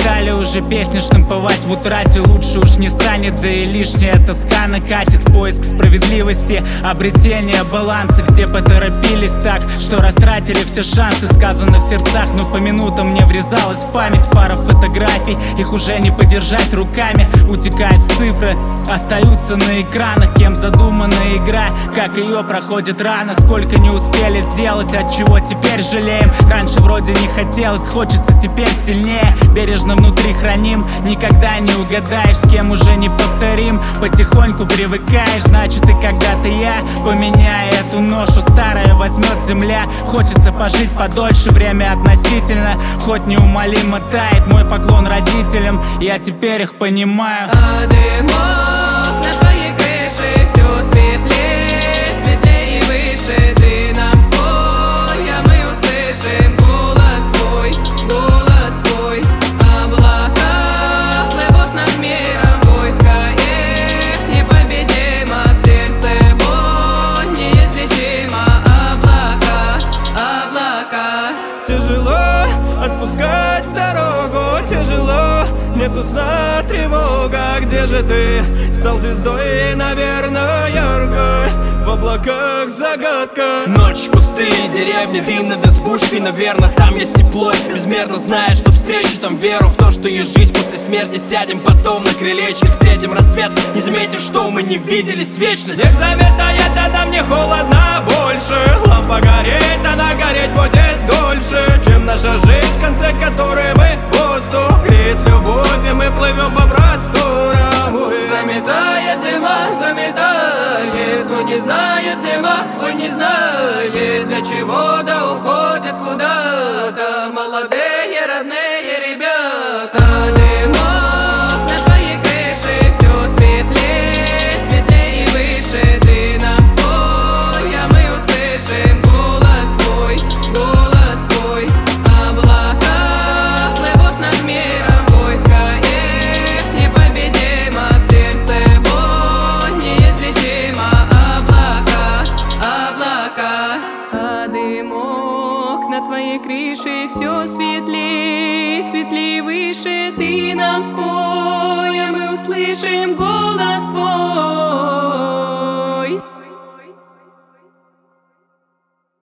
устали уже песни штамповать в утрате. Лучше уж не станет, да и лишняя тоска накатит. Поиск справедливости, обретение баланса, где поторопились так, что растратили все шансы. Сказано в сердцах, но по минутам мне врезалась в память пара фотографий. Их уже не подержать руками, утекают в цифры, остаются на экранах. Кем задумана игра, как ее проходит рано. Сколько не успели сделать, от чего теперь жалеем. Раньше вроде не хотелось, хочется теперь сильнее. Бережно внутри храним, никогда не угадаешь, с кем уже не повторим. Потихоньку привыкаешь, значит и когда-то я поменяю эту ношу. Старая возьмет земля, хочется пожить подольше. Время относительно, хоть неумолимо тает. Мой поклон родителям, я теперь их понимаю. А дымок на твоей крыше все светлее, светлее и выше. Ты нам спой, а мы услышим голос твой, голос твой. Облака плывут над миром, войска их непобедимо. В сердце боль неизлечима. Облака, облака. Тяжело отпускать в дорогу, тяжело, нету сна, тревога. Где же ты? Стал звездой, наверное, яркой. В облаках загадка. Ночь, пустые деревни, дым над избушкой. Наверное, там есть тепло, безмерно зная, что встречу там веру в то, что есть жизнь после смерти. Сядем потом на крылечке, встретим рассвет, не заметив, что мы не виделись вечность. Снег заметает, а нам не холодно больше. Лампа гореть, она гореть будет дольше, чем наша жизнь, в конце которой мы воздух. Греет любовь, и мы плывем по просторам. Заметает зима, заметает, но не знает зима, ой, не знает, для чего да уходит куда-то молодые родные ребята. Дымок на твоей крыше все светлее, светлее и выше. Ты нам спой, а мы услышим голос твой, голос твой. Облака плывут над миром, войска их непобедимо. В сердце боль неизлечима. Облака, облака. А дымок на твоей крыше все светлее, светлее выше. Ты нам спой, а мы услышим голос твой.